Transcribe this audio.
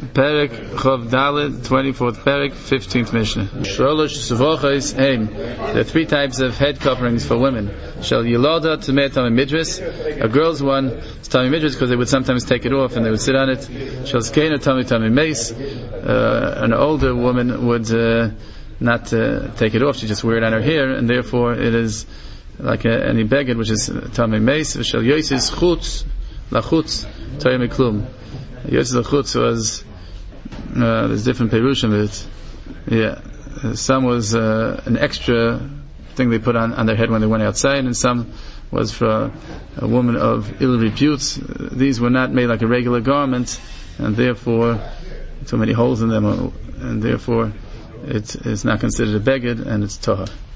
Perek Chov Dalet, 24th Perek, 15th Mishnah. Sholosh Suvachos Heim. There are three types of head coverings for women. Shel Yilada Tamei Tamei Midris. A girl's one is Tamei Midris because they would sometimes take it off and they would sit on it. Shel Skena Tamei Tamei Meis. An older woman would not take it off; she just wear it on her hair, and therefore it is like any beged, which is Tamei Meis. Shel Yosis Chutz Lachutz Tamei Klum. Yosis Lachutz was there's different perushim of it. Yeah, some was an extra thing they put on their head when they went outside, and some was for a woman of ill repute. These were not made like a regular garment, and therefore too many holes in them, and therefore it is not considered a beged, and it's tahor.